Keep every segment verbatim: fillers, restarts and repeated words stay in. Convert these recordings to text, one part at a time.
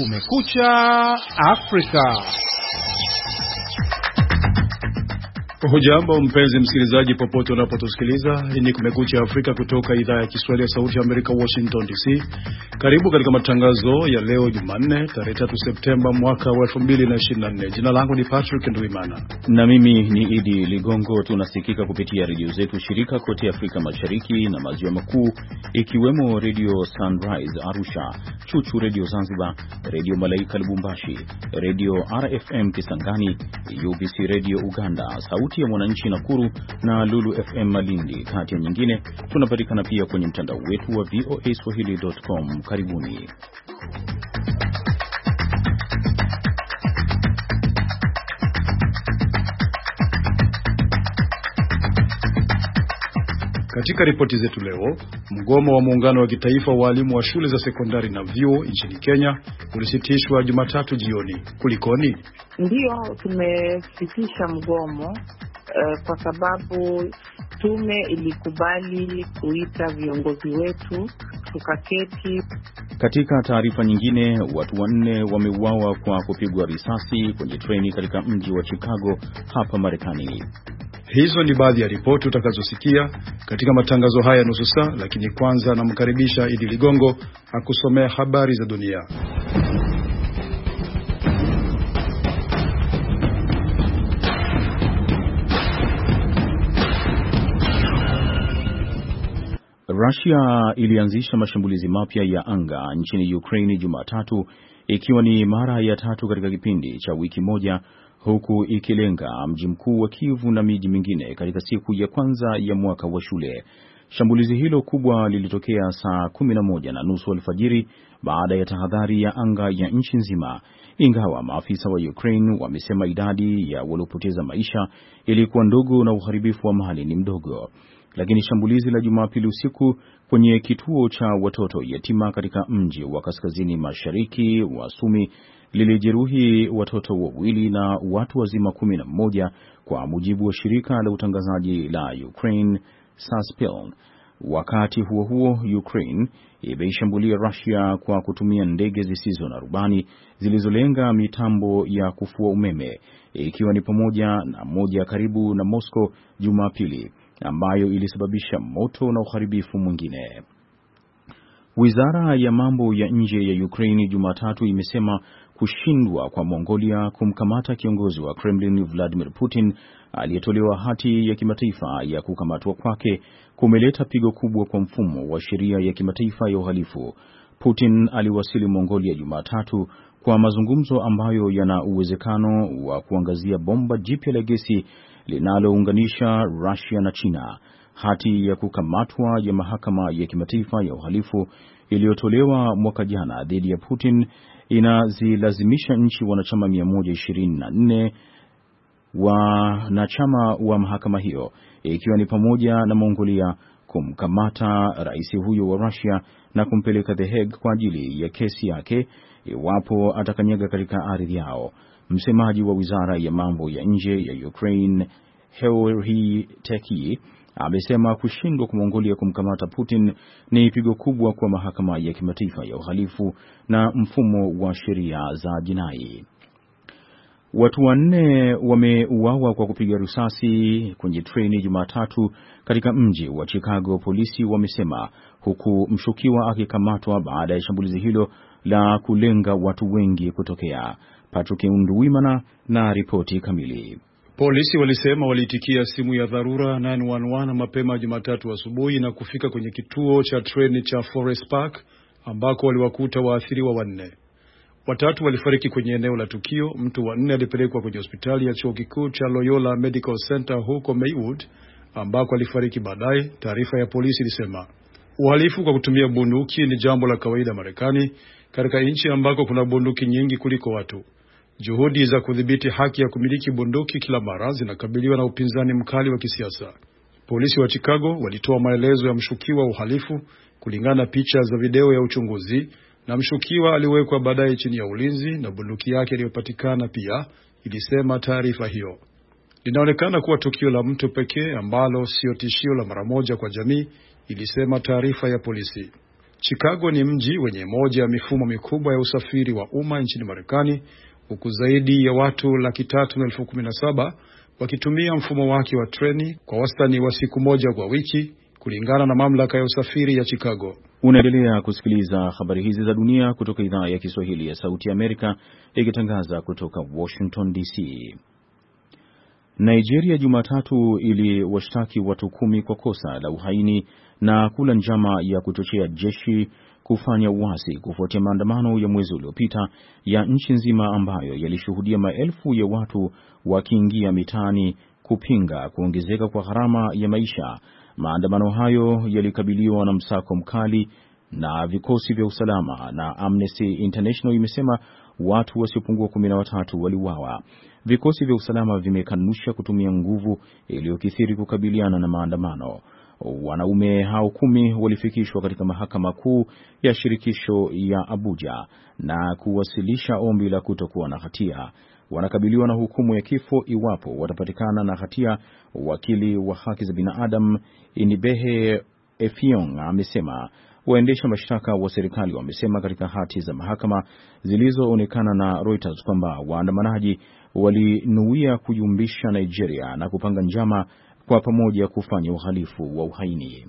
Kumekucha Afrika. Hujambo mpenzi msikilizaji popote unapotusikiliza. Hii ni Kumekucha Afrika kutoka idhaa ya Kiswahili ya Sauti ya Amerika, Washington D C. Karibu katika matangazo ya leo Jumanne tarehe tatu Septemba mwaka wa elfu mbili na ishirini na nne. Jina langu ni Patrick Nduimana na mimi ni Idi Ligongo. Tunasikika kupitia redio zetu shirika kote Afrika Mashariki na Maziwa Makuu, ikiwemo Radio Sunrise Arusha, Chuchu Radio Zanzibar, Radio Malaika Lubumbashi, Radio R F M Kisangani, U B C Radio Uganda, Sauti ya Mwananchi Nakuru na Lulu F M Malindi, kati ya nyingine. Tunapatikana pia kwenye mtandao wetu wa v o a swahili dot com. Karibuni. Katika ripoti zetu leo, mgomo wa muungano wa kitaifa wa walimu wa shule za sekondari na vyuo nchini Kenya ulisitishwa Jumatatu jioni. Kulikoni? Ndio tumesitisha mgomo uh, kwa sababu tume ilikubali kuita viongozi wetu tukaketi. Katika taarifa nyingine, watu wanne wameuawa kwa kupigwa risasi kwenye treni katika mji wa Chicago hapa Marekani. Hizo ni baadhi ya ripoti utakazosikia katika matangazo haya nusu saa, lakini kwanza namkaribisha Idi Ligongo akusomea habari za dunia. Russia ilianzisha mashambulizi mapya ya anga nchini Ukraine Jumatatu, ikiwa ni mara ya tatu katika kipindi cha wiki moja, huku ikilenga mji mkuu wa Kyiv na miji mingine katika siku ya kwanza ya mwaka wa shule. Shambulizi hilo kubwa lilitokea saa kumi na moja na nusu alfajiri baada ya tahadhari ya anga ya nchi nzima, ingawa maafisa wa Ukraine wamesema idadi ya waliopoteza maisha ilikuwa ndogo na uharibifu wa mali ni mdogo. Lakini shambulizi la Jumapili usiku kwenye kituo cha watoto yatima katika mji wa kaskazini mashariki wa Sumi lilijeruhi watoto wawili na watu wazima kumi na mmoja, kwa mujibu wa shirika la utangazaji la Ukraine Saspil. Wakati huo huo, Ukraine imeishambulia Russia kwa kutumia ndege zisizo na rubani zilizolenga mitambo ya kufua umeme, ikiwa ni pamoja na moja karibu na Moscow Jumapili, ambayo ilisababisha moto na uharibifu mwingine. Wizara ya mambo ya nje ya Ukraine Jumatatu imesema kushindwa kwa Mongolia kumkamata kiongozi wa Kremlin Vladimir Putin aliyetolewa hati ya kimataifa ya kukamatwa kwake kumeleta pigo kubwa kwa mfumo wa sheria ya kimataifa ya uhalifu. Putin aliwasili Mongolia Jumatatu kwa mazungumzo ambayo yana uwezekano wa kuangazia bomba jipya la gesi linalounganisha Russia na China. Hati ya kukamatwa ya mahakama ya kimataifa ya uhalifu iliyotolewa mwaka jana dhidi ya Putin inazilazimisha nchi wanachama mia moja ishirini na nne wanachama wa mahakama hiyo, ikiwa ni pamoja na Mongolia, kumkamata rais huyo wa Russia na kumpeleka The Hague kwa ajili ya kesi yake iwapo atakanyaga katika ardhi yao. Msemaji wa wizara ya mambo ya nje ya Ukraine, Heori Teki, amesema kushindwa kwa Mongolia kumkamata Putin ni pigo kubwa kwa mahakama ya kimataifa ya uhalifu na mfumo wa sheria za jinai. Watu wanne wameuawa kwa kupiga risasi kwenye treni Jumatatu katika mji wa Chicago, polisi wamesema, huku mshukiwa akikamatwa baada ya shambulizi hilo la kulenga watu wengi kutokea. Patrick Nduimana na ripoti kamili. Polisi walisema waliitikia simu ya dharura nine one one mapema Jumatatu asubuhi na kufika kwenye kituo cha treni cha Forest Park ambako waliwakuta waathiriwa wanne. Watatu walifariki kwenye eneo la tukio. Mtu wa nne alipelekwa kwenye hospitali ya chuo kikuu cha Loyola Medical Center huko Maywood ambako alifariki baadaye, taarifa ya polisi ilisema. Uhalifu kwa kutumia bunduki ni jambo la kawaida Marekani, katika nchi ambako kuna bunduki nyingi kuliko watu. Juhudi za kudhibiti haki ya kumiliki bunduki kila mara zinakabiliwa na upinzani mkali wa kisiasa. Polisi wa Chicago walitoa maelezo ya mshukiwa uhalifu kulingana na picha za video ya uchunguzi, na mshukiwa aliwekwa baadaye chini ya ulinzi na bunduki yake iliyopatikana pia, ilisema taarifa hiyo. Linaonekana kuwa tukio la mtu pekee ambalo sio tishio la mara moja kwa jamii, ilisema taarifa ya polisi. Chicago ni mji wenye moja ya mifumo mikubwa ya usafiri wa umma nchini Marekani, huku zaidi ya watu laki tatu na elfu kumi na saba wakitumia mfumo wake wa treni kwa wastani wa siku moja kwa wiki, kulingana na mamlaka ya usafiri ya Chicago. Unaendelea kusikiliza habari hizi za dunia kutoka idhaa ya Kiswahili ya Sauti ya Amerika, ikitangaza kutoka Washington D C. Nigeria Jumatatu iliwashtaki watu kumi kwa kosa la uhaini na kula njama ya kuchochea jeshi kufanya uasi kufuatia maandamano ya mwezi uliopita ya nchi nzima ambayo yalishuhudia maelfu ya watu wakiingia mitaani kupinga kuongezeka kwa gharama ya maisha. Maandamano hayo yalikabiliwa na msako mkali na vikosi vya usalama, na Amnesty International imesema watu wasiopungua kumi na watatu waliuawa. Vikosi vya usalama vimekanusha kutumia nguvu iliyokithiri kukabiliana na maandamano. Wanaume hao kumi walifikishwa katika mahakama kuu ya shirikisho ya Abuja na kuwasilisha ombi la kutokuwa na hatia. Wanakabiliwa na hukumu ya kifo iwapo watapatikana na hatia. Wakili wa haki za binadamu Inibehe Efiong amesema waendesha mashtaka wa serikali wamesema katika hati za mahakama zilizoonekana na Reuters kwamba waandamanaji walinuia kuyumbisha Nigeria na kupanga njama kwa pamoja kufanya uhalifu wa uhaini.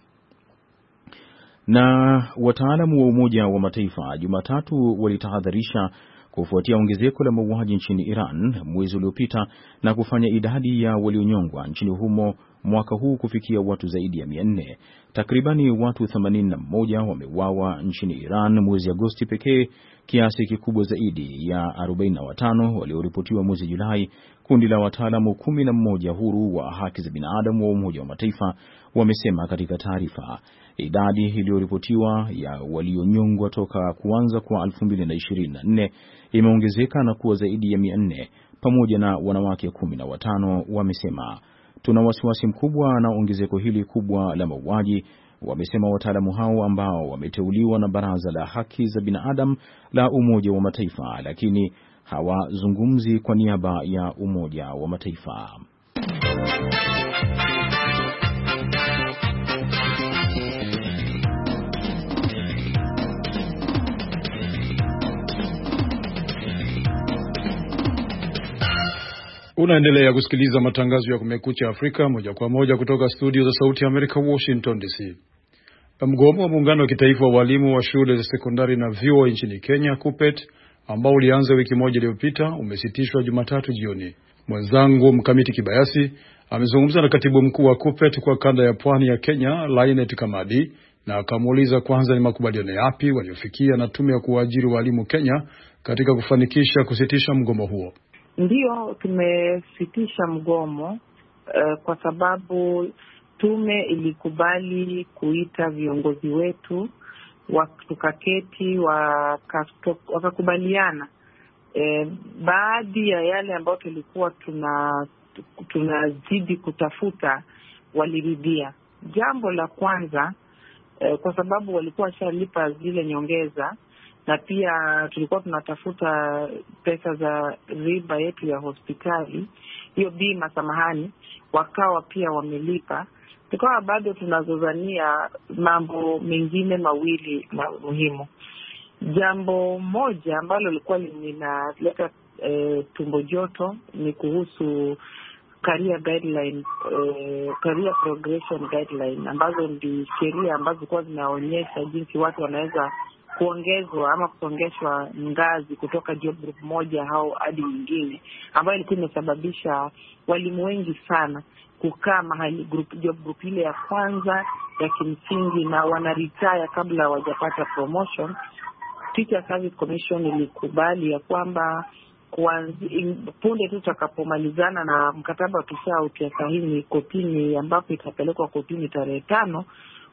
Na wataalamu wa Umoja wa Mataifa Jumatatu walitahadharisha kufuatia ongezeko la mauaji nchini Iran mwezi uliopita na kufanya idadi ya walionyongwa nchini humo mwaka huu kufikia watu zaidi ya mia nne. Takribani watu themanini na moja wameuawa nchini Iran mwezi Agosti pekee, kiasi kikubwa zaidi ya arobaini na watano walioripotiwa mwezi Julai. Kundi la wataalamu kumi na mmoja huru wa haki za binadamu wa Umoja wa Mataifa wamesema katika taarifa. Idadi iliyoripotiwa ya walionyongwa toka kuanza kwa elfu mbili na ishirini na nne imeongezeka na kuwa zaidi ya mia nne, pamoja na wanawake kumi na watano. Wamesema tuna wasiwasi mkubwa na ongezeko hili kubwa la mauaji, wamesema wataalamu hao ambao wameteuliwa na Baraza la Haki za Binadamu la Umoja wa Mataifa, lakini hawazungumzi kwa niaba ya Umoja wa Mataifa. Unaendelea kusikiliza matangazo ya Kumekucha Afrika moja kwa moja kutoka studio za Sauti ya Amerika, Washington D C. Mgomo wa muungano wa kitaifa wa walimu wa shule za sekondari na vyuo nchini Kenya, KUPPET, ambao ulianza wiki moja iliyopita, umesitishwa Jumatatu jioni. Mwenzangu Mkamiti Kibayasi amezungumza na katibu mkuu wa KUPPET kwa kanda ya pwani ya Kenya, Lainet Kamadi, na akamuuliza kwanza ni makubaliano yapi waliofikia na tume ya kuajiri walimu Kenya katika kufanikisha kusitisha mgomo huo. Ndiyo, tumesitisha mgomo uh, kwa sababu tume ilikubali kuita viongozi wetu, tukaketi wakakubaliana e, baadhi ya yale ambayo tulikuwa tuna tunazidi kutafuta waliridhia. Jambo la kwanza e, kwa sababu walikuwa washalipa zile nyongeza, na pia tulikuwa tunatafuta pesa za riba yetu ya hospitali, hiyo bima samahani, wakawa pia wamelipa. Tukawa bado tunazozania mambo mengine mawili ma, muhimu. Jambo moja ambalo lilikuwa linaleta e, tumbo joto ni kuhusu career guideline, e, career progression guideline, ambazo ndi sheria ambazo kwa zinaonyesha jinsi watu wanaweza kuongezwa ama kusongeshwa ngazi kutoka job group moja au hadi nyingine, ambayo ilikuwa imesababisha walimu wengi sana kukaa mahali group job group ile ya kwanza ya kimsingi na wana retire kabla hawajapata promotion. Teacher Service Commission ilikubali ya kwamba kuanzia punde tu tutakapomalizana na mkataba tushautia sahihi kotini, ambapo itapelekwa kotini tarehe tano,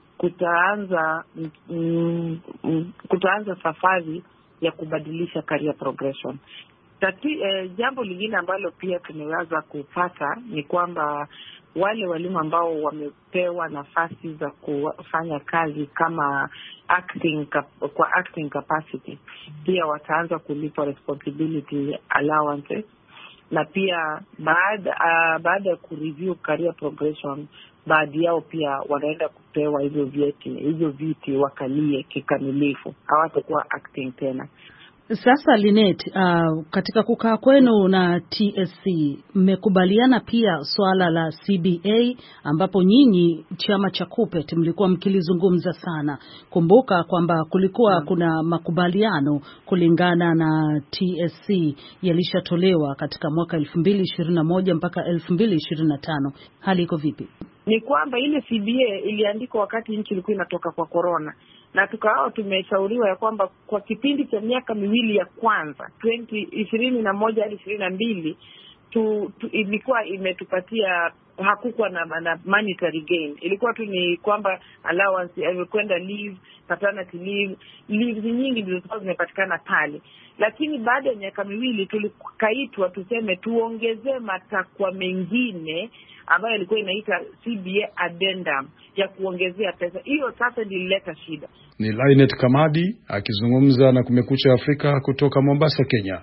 kutaanza mm, kutaanza safari ya kubadilisha career progression. Tati, eh, jambo lingine ambalo pia tumeweza kupata ni kwamba wale walimu ambao wamepewa nafasi za kufanya kazi kama acting kwa acting capacity pia wataanza kulipa responsibility allowances, na pia baada uh, baada ya kureview career progression, baadhi yao pia wanaenda kupewa hivyo vyeti, hivyo viti wakalie kikamilifu, hawatakuwa acting tena. Sasa Linet, uh, katika kukaa kwenu na T S C mmekubaliana pia swala la C B A ambapo nyinyi chama cha KUPPET mlikuwa mkilizungumza sana. Kumbuka kwamba kulikuwa hmm. kuna makubaliano kulingana na T S C yalishatolewa katika mwaka elfu mbili ishirini na moja mpaka elfu mbili ishirini na tano. Hali iko vipi? Ni kwamba ile C B A iliandikwa wakati nchi ilikuwa inatoka kwa corona, na tukao tumeshauriwa ya kwamba kwa kipindi cha miaka miwili ya kwanza ishirini na moja hadi ishirini na mbili tu, tu ilikuwa imetupatia, hakukuwa na, na monetary gain. Ilikuwa tu ni kwamba allowance ya kwenda leave, paternity leave, leave nyingi zilikuwa zimepatikana pale. Lakini baada ya miaka miwili tulikaitwa tuseme tuongezee matakwa mengine ambayo ilikuwa inaita C B A addendum ya kuongezea pesa. Hiyo sasa ilileta shida. Ni Linet Kamadi akizungumza na Kumekucha Afrika kutoka Mombasa, Kenya.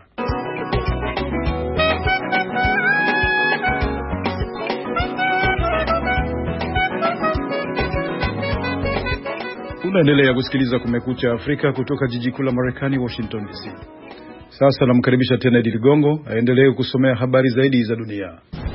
Unaendelea kusikiliza Kumekucha Afrika kutoka jiji kuu la Marekani, Washington D C. Sasa namkaribisha tena Idi Ligongo aendelee kusomea habari zaidi za dunia.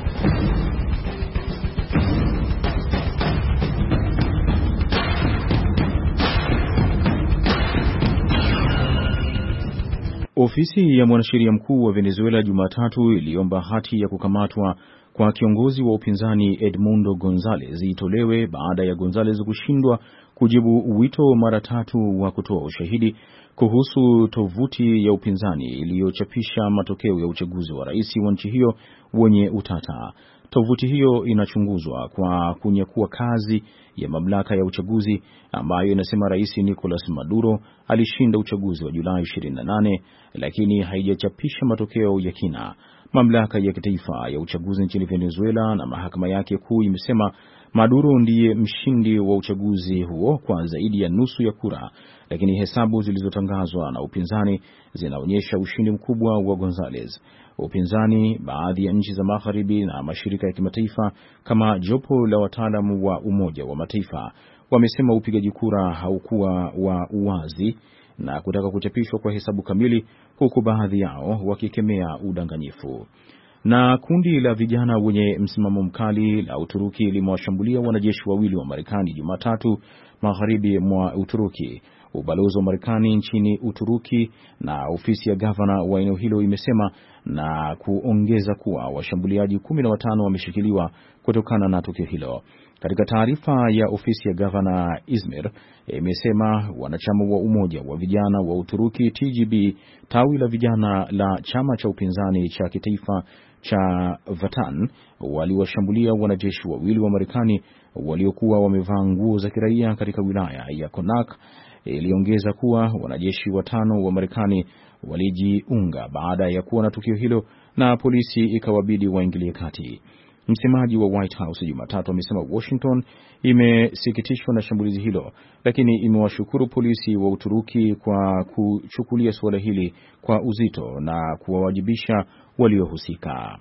Ofisi ya mwanasheria mkuu wa Venezuela Jumatatu iliomba hati ya kukamatwa kwa kiongozi wa upinzani Edmundo Gonzalez itolewe baada ya Gonzalez kushindwa kujibu wito mara tatu wa kutoa ushahidi kuhusu tovuti ya upinzani iliyochapisha matokeo ya uchaguzi wa rais wa nchi hiyo wenye utata. Tovuti hiyo inachunguzwa kwa kunyakua kazi ya mamlaka ya uchaguzi ambayo inasema Rais Nicolas Maduro alishinda uchaguzi wa Julai ishirini na nane, lakini haijachapisha matokeo ya kina. Mamlaka ya kitaifa ya uchaguzi nchini Venezuela na mahakama yake kuu imesema Maduro ndiye mshindi wa uchaguzi huo kwa zaidi ya nusu ya kura, lakini hesabu zilizotangazwa na upinzani zinaonyesha ushindi mkubwa wa Gonzalez. Upinzani, baadhi ya nchi za magharibi na mashirika ya kimataifa kama jopo la wataalamu wa Umoja wa Mataifa wamesema upigaji kura haukuwa wa uwazi na kutaka kuchapishwa kwa hesabu kamili, huku baadhi yao wakikemea udanganyifu. Na kundi la vijana wenye msimamo mkali la Uturuki limewashambulia wanajeshi wawili wa Marekani Jumatatu magharibi mwa Uturuki. Ubalozi wa Marekani nchini Uturuki na ofisi ya gavana wa eneo hilo imesema, na kuongeza kuwa washambuliaji kumi na watano wameshikiliwa kutokana na tukio hilo. Katika taarifa ya ofisi ya gavana Izmir imesema wanachama wa umoja wa vijana wa Uturuki T G B, tawi la vijana la chama cha upinzani cha kitaifa cha Vatan, waliwashambulia wanajeshi wawili wa Marekani waliokuwa wamevaa nguo za kiraia katika wilaya ya Konak. Iliongeza kuwa wanajeshi watano wa Marekani walijiunga baada ya kuona tukio hilo na polisi ikawabidi waingilie kati. Msemaji wa White House Jumatatu amesema Washington imesikitishwa na shambulizi hilo, lakini imewashukuru polisi wa Uturuki kwa kuchukulia suala hili kwa uzito na kuwawajibisha waliohusika.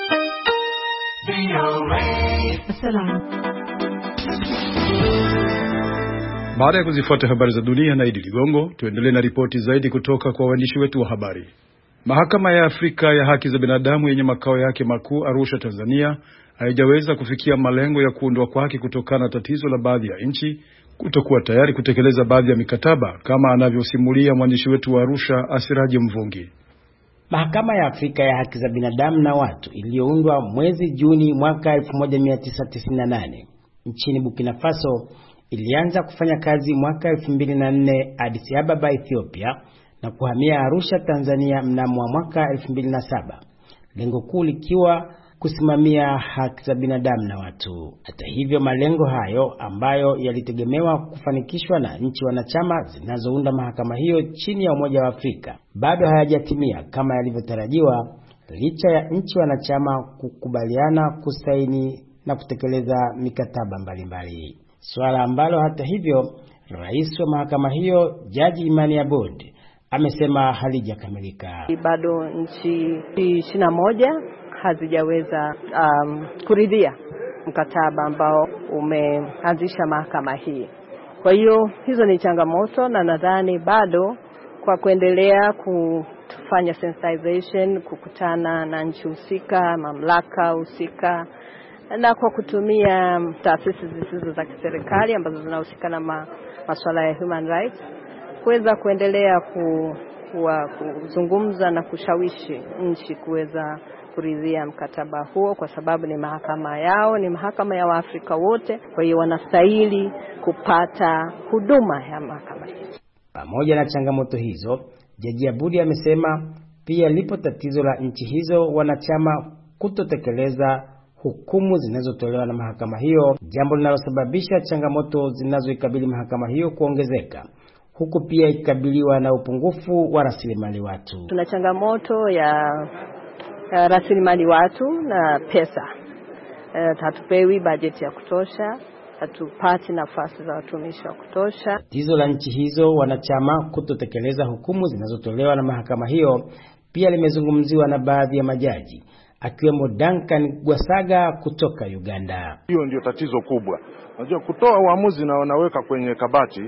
Baada ya kuzifuata habari za dunia na Idi Ligongo, tuendelee na ripoti zaidi kutoka kwa waandishi wetu wa habari. Mahakama ya Afrika ya Haki za Binadamu yenye makao yake makuu Arusha, Tanzania, haijaweza kufikia malengo ya kuondoa kwake kutokana na tatizo la baadhi ya nchi kutokuwa tayari kutekeleza baadhi ya mikataba, kama anavyosimulia mwandishi wetu wa Arusha Asiraje Mvungi. Mahakama ya Afrika ya Haki za Binadamu na Watu iliyoundwa mwezi Juni mwaka elfu moja mia tisa tisini na nane nchini Burkina Faso ilianza kufanya kazi mwaka elfu mbili na nne Addis Ababa, Ethiopia, na kuhamia Arusha, Tanzania mnamo mwaka elfu mbili na saba. Lengo kuu likiwa kusimamia haki za binadamu na watu. Hata hivyo, malengo hayo ambayo yalitegemewa kufanikishwa na nchi wanachama zinazounda mahakama hiyo chini ya Umoja wa Afrika bado hayajatimia kama yalivyotarajiwa, licha ya nchi wanachama kukubaliana kusaini na kutekeleza mikataba mbalimbali. Swala ambalo hata hivyo rais wa mahakama hiyo Jaji Imani Aboud amesema halijakamilika. Bado nchi ishirini na moja hazijaweza um, kuridhia mkataba ambao umeanzisha mahakama hii. Kwa hiyo hizo ni changamoto, na nadhani bado kwa kuendelea kufanya sensitization, kukutana na nchi husika, mamlaka husika, na kwa kutumia taasisi zisizo za kiserikali ambazo zinahusika na ma, masuala ya human rights, kuweza kuendelea ku, kuwa, kuzungumza na kushawishi nchi kuweza kuridhia mkataba huo, kwa sababu ni mahakama yao, ni mahakama ya Waafrika wote. Kwa hiyo wanastahili kupata huduma ya mahakama hii. Pamoja na changamoto hizo, Jaji Abudi amesema pia lipo tatizo la nchi hizo wanachama kutotekeleza hukumu zinazotolewa na mahakama hiyo, jambo linalosababisha changamoto zinazoikabili mahakama hiyo kuongezeka, huku pia ikabiliwa na upungufu wa rasilimali watu. Tuna changamoto ya Uh, rasilimali watu na pesa. Uh, hatupewi bajeti ya kutosha, hatupati nafasi za watumishi wa kutosha. Tatizo la nchi hizo wanachama kutotekeleza hukumu zinazotolewa na mahakama hiyo pia limezungumziwa na baadhi ya majaji, akiwemo Duncan Gwasaga kutoka Uganda. Hiyo ndio tatizo kubwa. Unajua, kutoa uamuzi na wanaweka kwenye kabati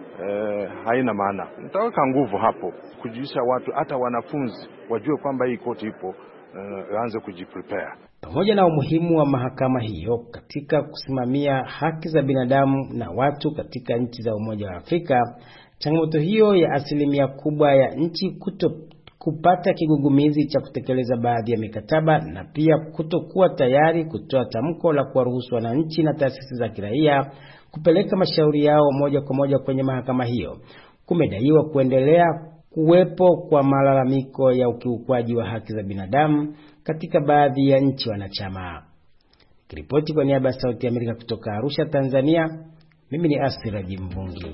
eh, haina maana. Nitaweka nguvu hapo kujulisha watu, hata wanafunzi wajue kwamba hii koti ipo, aanze uh, kujiprepare. Pamoja na umuhimu wa mahakama hiyo katika kusimamia haki za binadamu na watu katika nchi za Umoja wa Afrika, changamoto hiyo ya asilimia kubwa ya nchi kuto kupata kigugumizi cha kutekeleza baadhi ya mikataba na pia kutokuwa tayari kutoa tamko la kuwaruhusu wananchi na taasisi za kiraia kupeleka mashauri yao moja kwa moja kwenye mahakama hiyo, kumedaiwa kuendelea kuwepo kwa malalamiko ya ukiukwaji wa haki za binadamu katika baadhi ya nchi wanachama. Kiripoti kwa niaba ya Sauti ya Amerika kutoka Arusha, Tanzania, mimi ni Asira Jimvungi.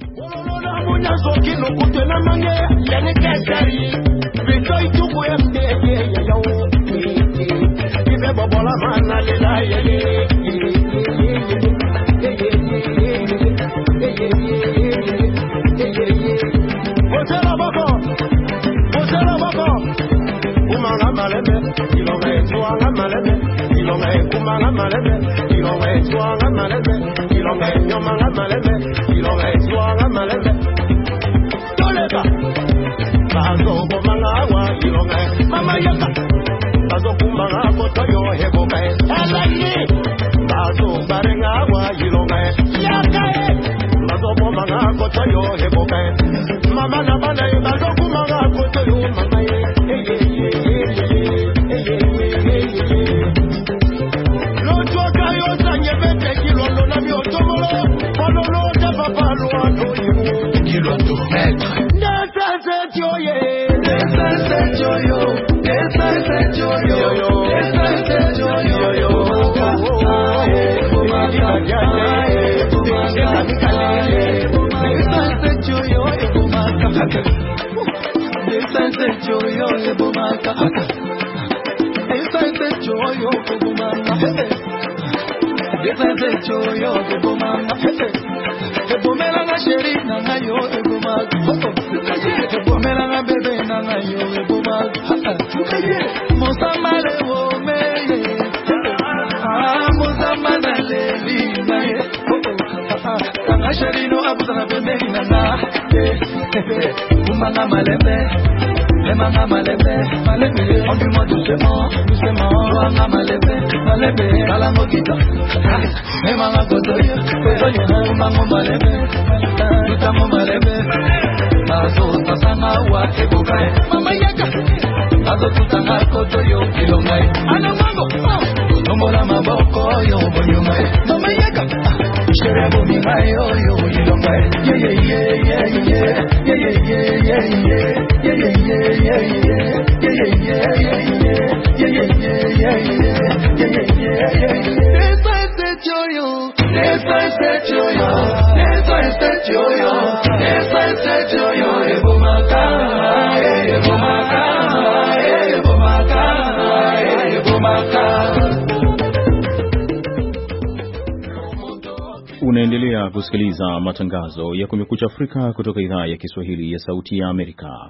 Unaendelea kusikiliza matangazo ya Kumekucha Afrika kutoka idhaa ya Kiswahili ya Sauti ya Amerika.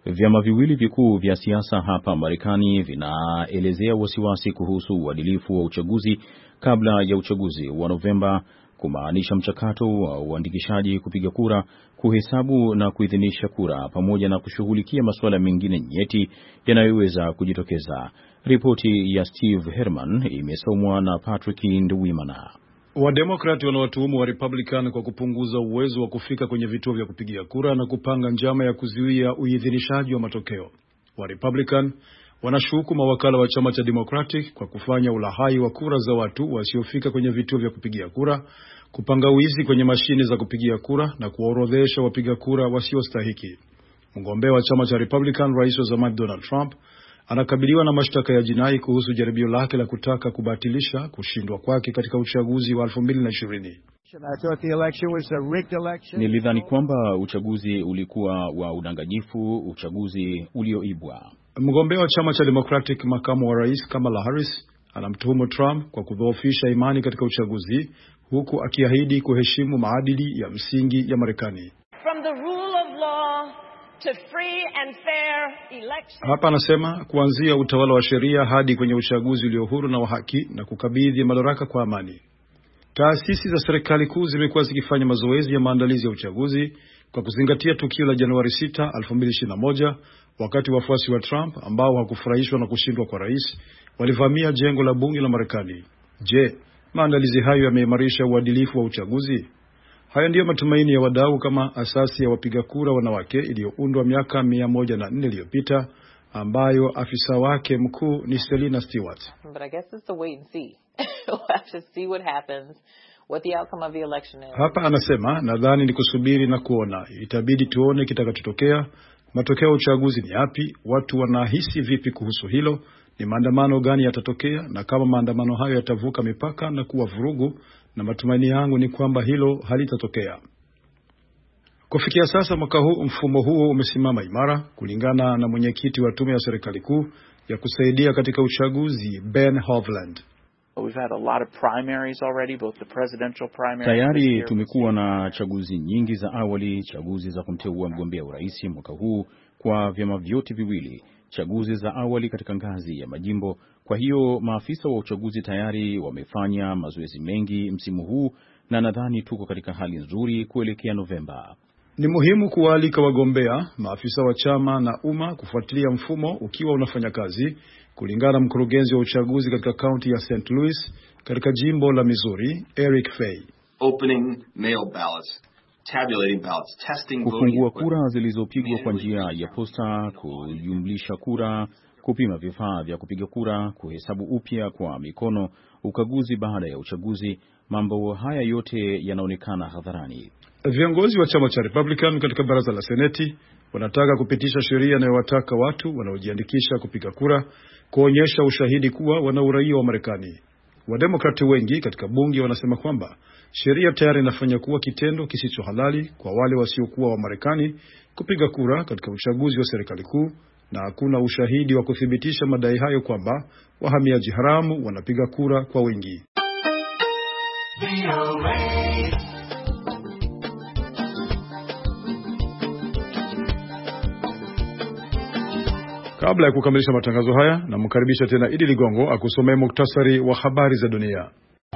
Vyama viwili vikuu vya siasa hapa Marekani vinaelezea wasiwasi kuhusu uadilifu wa uchaguzi kabla ya uchaguzi wa Novemba, kumaanisha mchakato wa uandikishaji kupiga kura, kuhesabu na kuidhinisha kura, pamoja na kushughulikia masuala mengine nyeti yanayoweza kujitokeza. Ripoti ya Steve Herman imesomwa na Patrick Nduwimana. Wademokrati wanawatuhumu wa Republican kwa kupunguza uwezo wa kufika kwenye vituo vya kupigia kura na kupanga njama ya kuzuia uidhinishaji wa matokeo. Wa Republican wanashuku mawakala wa chama cha Democratic kwa kufanya ulahai wa kura za watu wasiofika kwenye vituo vya kupigia kura, kupanga wizi kwenye mashine za kupigia kura na kuorodhesha wapiga kura wasiostahiki. Mgombea wa chama cha Republican, Rais wa zamani Donald Trump, anakabiliwa na mashtaka ya jinai kuhusu jaribio lake la kutaka kubatilisha kushindwa kwake katika uchaguzi wa elfu mbili na ishirini. Nilidhani kwamba uchaguzi ulikuwa wa udanganyifu, uchaguzi ulioibwa. Mgombea wa chama cha Democratic, makamu wa rais Kamala Harris, anamtuhumu Trump kwa kudhoofisha imani katika uchaguzi, huku akiahidi kuheshimu maadili ya msingi ya Marekani. From the rule of law to free and fair elections. Hapa anasema kuanzia utawala wa sheria hadi kwenye uchaguzi ulio huru na wa haki na kukabidhi madaraka kwa amani. Taasisi za serikali kuu zimekuwa zikifanya mazoezi ya maandalizi ya uchaguzi kwa kuzingatia tukio la Januari sita, elfu mbili ishirini na moja, wakati wafuasi wa Trump ambao hawakufurahishwa na kushindwa kwa rais walivamia jengo la bunge la Marekani. Je, maandalizi hayo yameimarisha uadilifu wa uchaguzi? Haya ndiyo matumaini ya wadau kama asasi ya wapiga kura wanawake iliyoundwa miaka mia moja na nne iliyopita, ambayo afisa wake mkuu ni Selina Stewart. But I guess it's a wait and see. We'll have to see what happens, what the outcome of the election is. Hapa anasema nadhani ni kusubiri na kuona. Itabidi tuone kitakachotokea. Matokeo ya uchaguzi ni yapi? Watu wanahisi vipi kuhusu hilo? Ni maandamano gani yatatokea? Na kama maandamano hayo yatavuka mipaka na kuwa vurugu, na matumaini yangu ni kwamba hilo halitatokea. Kufikia sasa mwaka huu mfumo huo umesimama imara, kulingana na mwenyekiti wa tume ya serikali kuu ya kusaidia katika uchaguzi, Ben Hovland. We've had a lot of primaries already, both the presidential primary. Tayari tumekuwa na chaguzi nyingi za awali, chaguzi za kumteua mgombea urais mwaka huu kwa vyama vyote viwili, chaguzi za awali katika ngazi ya majimbo. Kwa hiyo maafisa wa uchaguzi tayari wamefanya mazoezi mengi msimu huu, na nadhani tuko katika hali nzuri kuelekea Novemba. Ni muhimu kuwaalika wagombea, maafisa wa chama na umma kufuatilia mfumo ukiwa unafanya kazi, kulingana na mkurugenzi wa uchaguzi katika kaunti ya Saint Louis katika jimbo la Missouri, Eric Fay. Opening mail ballots, tabulating ballots, testing voting, kufungua kura zilizopigwa kwa njia ya posta, kujumlisha kura, kupima vifaa vya kupiga kura, kuhesabu upya kwa mikono, ukaguzi baada ya uchaguzi. Mambo haya yote yanaonekana hadharani. Viongozi wa chama cha Republican katika baraza la Seneti wanataka kupitisha sheria inayowataka watu wanaojiandikisha kupiga kura kuonyesha ushahidi kuwa wana uraia wa Marekani. Wademokrati wengi katika bunge wanasema kwamba sheria tayari inafanya kuwa kitendo kisicho halali kwa wale wasiokuwa wa Marekani kupiga kura katika uchaguzi wa serikali kuu, na hakuna ushahidi wa kuthibitisha madai hayo kwamba wahamiaji haramu wanapiga kura kwa wingi. Kabla ya kukamilisha matangazo haya, namkaribisha tena Idi Ligongo akusomea muktasari wa habari za dunia.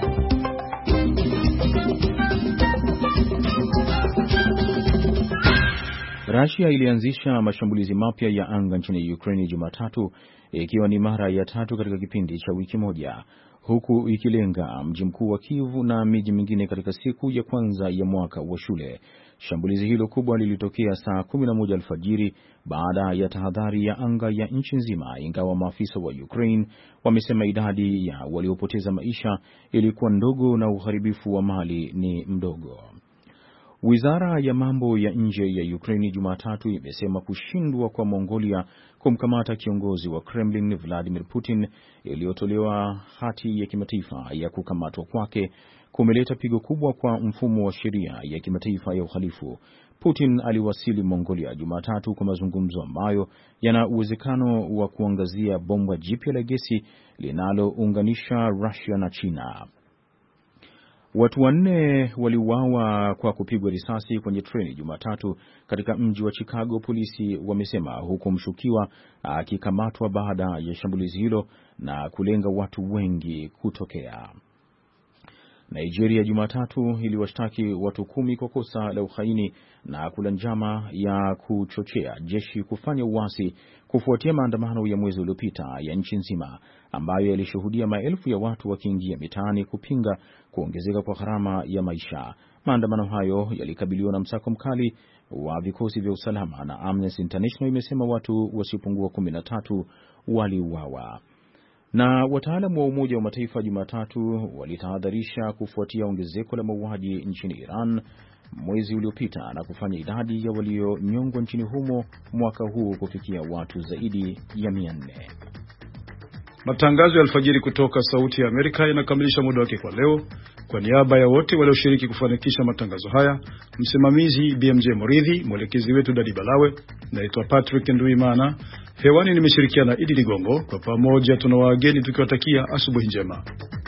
Russia ilianzisha mashambulizi mapya ya anga nchini Ukraine Jumatatu, ikiwa ni mara ya tatu katika kipindi cha wiki moja, huku ikilenga mji mkuu wa Kyiv na miji mingine katika siku ya kwanza ya mwaka wa shule. Shambulizi hilo kubwa lilitokea saa kumi na moja alfajiri baada ya tahadhari ya anga ya nchi nzima, ingawa maafisa wa Ukraine wamesema idadi ya waliopoteza maisha ilikuwa ndogo na uharibifu wa mali ni mdogo. Wizara ya mambo ya nje ya Ukraine Jumatatu imesema kushindwa kwa Mongolia kumkamata kiongozi wa Kremlin Vladimir Putin iliyotolewa hati ya kimataifa ya kukamatwa kwake kumeleta pigo kubwa kwa mfumo wa sheria ya kimataifa ya uhalifu. Putin aliwasili Mongolia Jumatatu kwa mazungumzo ambayo yana uwezekano wa kuangazia bomba jipya la gesi linalounganisha Russia na China. Watu wanne waliuawa kwa kupigwa risasi kwenye treni Jumatatu katika mji wa Chicago, polisi wamesema, huku mshukiwa akikamatwa baada ya shambulizi hilo na kulenga watu wengi kutokea. Nigeria Jumatatu iliwashtaki watu kumi kwa kosa la uhaini na kula njama ya kuchochea jeshi kufanya uasi kufuatia maandamano ya mwezi uliopita ya nchi nzima ambayo yalishuhudia maelfu ya watu wakiingia mitaani kupinga kuongezeka kwa gharama ya maisha. Maandamano hayo yalikabiliwa na msako mkali wa vikosi vya usalama na Amnesty International imesema watu wasiopungua kumi na tatu waliuawa. Na wataalamu wa Umoja wa Mataifa Jumatatu walitahadharisha kufuatia ongezeko la mauaji nchini Iran mwezi uliopita na kufanya idadi ya walionyongwa nchini humo mwaka huu kufikia watu zaidi ya mia nne. Matangazo ya alfajiri kutoka Sauti ya Amerika yanakamilisha muda wake kwa leo. Kwa niaba ya wote walioshiriki kufanikisha matangazo haya, msimamizi B M J Moridhi, mwelekezi wetu Dadi Balawe, naitwa Patrick Nduimana. Hewani nimeshirikiana Idi Ligongo. Kwa pamoja tunawaageni tukiwatakia asubuhi njema.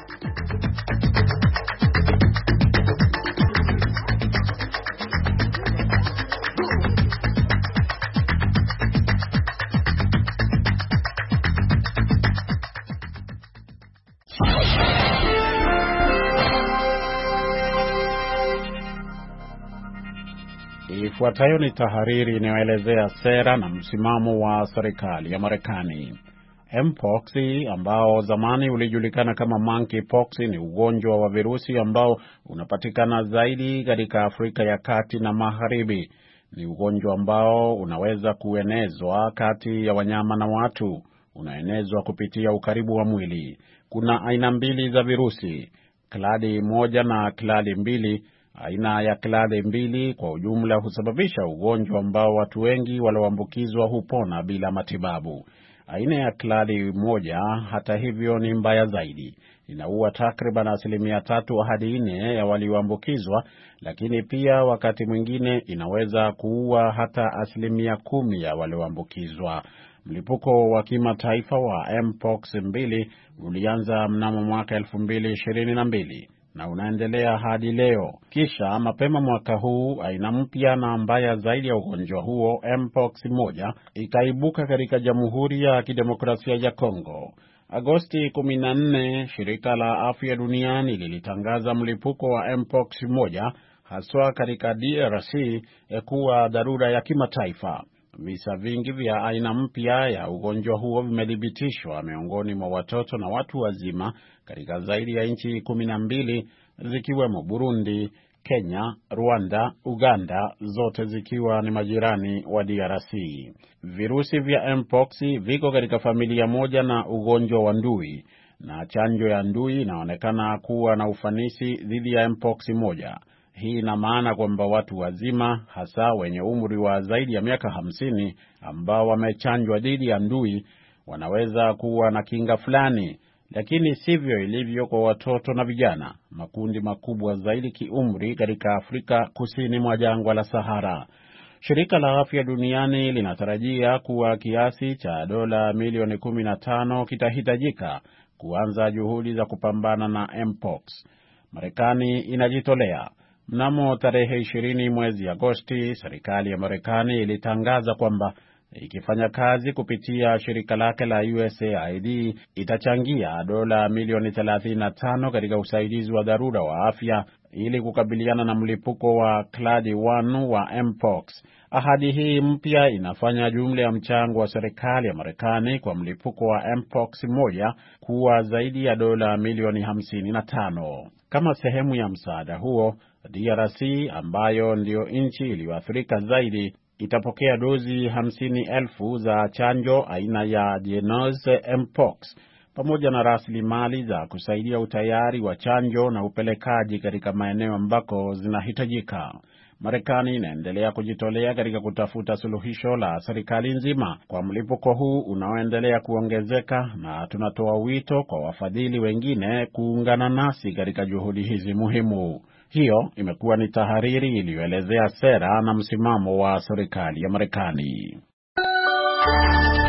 Ifuatayo ni tahariri inayoelezea sera na msimamo wa serikali ya Marekani. Mpox, ambao zamani ulijulikana kama monkeypox, ni ugonjwa wa virusi ambao unapatikana zaidi katika Afrika ya Kati na Magharibi. Ni ugonjwa ambao unaweza kuenezwa kati ya wanyama na watu. Unaenezwa kupitia ukaribu wa mwili. Kuna aina mbili za virusi, kladi moja na kladi mbili. Aina ya kladi mbili kwa ujumla husababisha ugonjwa ambao watu wengi walioambukizwa hupona bila matibabu. Aina ya kladi moja, hata hivyo, ni mbaya zaidi. Inaua takriban asilimia tatu hadi nne ya walioambukizwa, lakini pia wakati mwingine inaweza kuua hata asilimia kumi ya walioambukizwa. Mlipuko wa kimataifa wa Mpox mbili ulianza mnamo mwaka elfu mbili ishirini na mbili. Na unaendelea hadi leo. Kisha mapema mwaka huu aina mpya na mbaya zaidi ya ugonjwa huo, Mpox moja, ikaibuka katika Jamhuri ya Kidemokrasia ya Kongo. Agosti kumi na nne, shirika la afya duniani lilitangaza mlipuko wa Mpox moja haswa katika D R C kuwa dharura ya kimataifa. Visa vingi vya aina mpya ya ugonjwa huo vimethibitishwa miongoni mwa watoto na watu wazima katika zaidi ya nchi kumi na mbili zikiwemo Burundi, Kenya, Rwanda, Uganda, zote zikiwa ni majirani wa D R C. Virusi vya Mpox viko katika familia moja na ugonjwa wa ndui, na chanjo ya ndui inaonekana kuwa na ufanisi dhidi ya Mpox moja. Hii ina maana kwamba watu wazima, hasa wenye umri wa zaidi ya miaka hamsini, ambao wamechanjwa dhidi ya ndui, wanaweza kuwa na kinga fulani, lakini sivyo ilivyo kwa watoto na vijana, makundi makubwa zaidi kiumri katika Afrika kusini mwa jangwa la Sahara. Shirika la Afya Duniani linatarajia kuwa kiasi cha dola milioni kumi na tano kitahitajika kuanza juhudi za kupambana na Mpox. Marekani inajitolea. Mnamo tarehe ishirini mwezi Agosti, serikali ya Marekani ilitangaza kwamba ikifanya kazi kupitia shirika lake la U S A I D itachangia dola milioni thelathini na tano katika usaidizi wa dharura wa afya ili kukabiliana na mlipuko wa kladi moja wa Mpox. Ahadi hii mpya inafanya jumla ya mchango wa serikali ya Marekani kwa mlipuko wa Mpox moja kuwa zaidi ya dola milioni hamsini na tano. Kama sehemu ya msaada huo, D R C, ambayo ndio nchi iliyoathirika zaidi, itapokea dozi hamsini elfu za chanjo aina ya Jynneos Mpox pamoja na rasilimali za kusaidia utayari wa chanjo na upelekaji katika maeneo ambako zinahitajika. Marekani inaendelea kujitolea katika kutafuta suluhisho la serikali nzima kwa mlipuko huu unaoendelea kuongezeka, na tunatoa wito kwa wafadhili wengine kuungana nasi katika juhudi hizi muhimu. Hiyo imekuwa ni tahariri iliyoelezea sera na msimamo wa serikali ya Marekani.